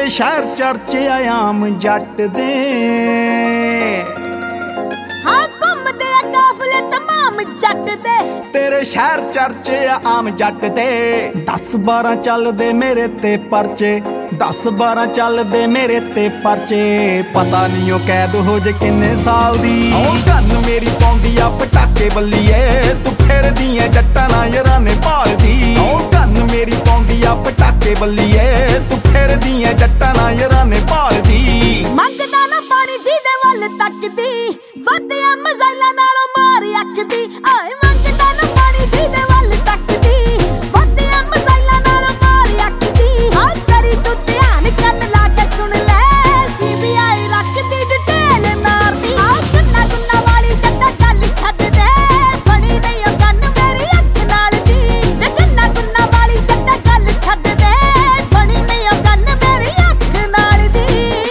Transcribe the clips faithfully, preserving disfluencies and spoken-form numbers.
तेरे शहर चर्चे आयाम जट दे हाँ घूमदे आ काफले तमाम जट दे तेरे शहर चर्चे आम जट दे दस बारह चलदे मेरे ते परचे दस बारह चलदे मेरे ते परचे पता नहीं ओ कैद हो जे किन्ने साल दी ओ गन मेरी पौंदी आ पटाके बल्लीए तू फिरदी ऐ जट्टां नाल याराने भालदी ओ गन मेरी पौंदी आ पटाके बल्लीए तू फिरदी ऐ जट्टां नाल याराने भालदी मंगदा ना पानी जीदे वल तकदी वधिया मजाइला नालों मार अखदी आए मंगदा ना पानी जीदे वल तकदी वधिया मजाइला नालों मार अखदी आ करी तू ध्यान कन ला के सुन ले सीबीआई रखदी डिटेल मारदी आ गन्ना गुन्ना वाली जट्टा गल छड्ड दे बनी नहीं ओ गन मेरी अख नाल दी वे गन्ना गुन्ना वाली जट्टा गल छड्ड दे बनी नहीं ओ गन मेरी अख नाल दी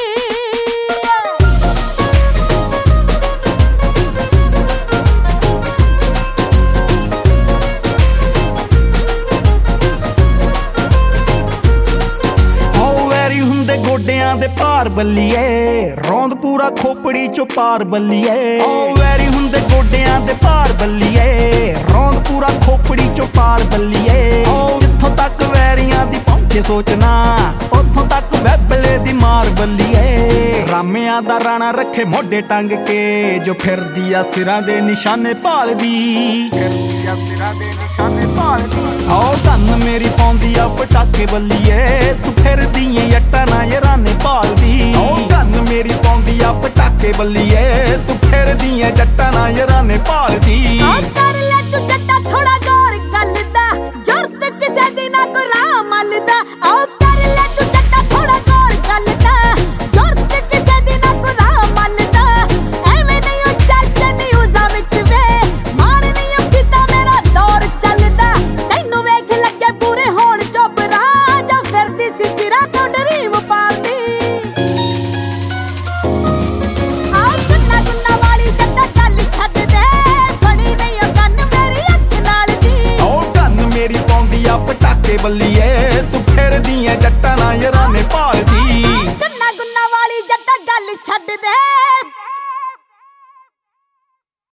गोडियां दे पार बल्लीए रौंद पूरा खोपड़ी चो पार बल्लीए ओ वैरी हुंदे गोडियां दे पार बल्लीए रौंद पूरा खोपड़ी चो पार बल्लीए ओ जिथों तक वैरियां दी पहुंचे सोचना उथों तक वैबले दी मार बल्लीए रामियां दा राणा रखे मोढे टंग के जो फिरदी आ सिरां दे निशाने भालदी फिरदी आ सिरां दे निशाने भालदी ओ गन मेरी पौंदी आ पटाके बल्लीए तू फिरदी ऐ जट्टां नाल याराने भालदी ओ गन मेरी पौंदी आ पटाके बल्लीए तू फिरदी ऐ जट्टां नाल याराने भालदी ओ कर ले तू जट्टा थोड़ा गौर गलदा जरत किसे दी ना को राह मलदा ओ कर ले तू जट्टा थोड़ा गौर गलदा जरत किसे दी ना को राह मलदा एवें नहीं ओ चर्चा न्यूज़ां विच वे मार नहीं ओ किता मेरा दौर चलदा तैनू वेख लगे पूरे होण चोबरा जा फिरदी सी चिरा तो ड्रीम पालदी आ गन्ना गुन्ना वाली जट्टा गल छड्ड दे बनी नहीं ओ गन मेरी अख नाल दी ओ गन मेरी पौंदी आ पटाके बल्लीए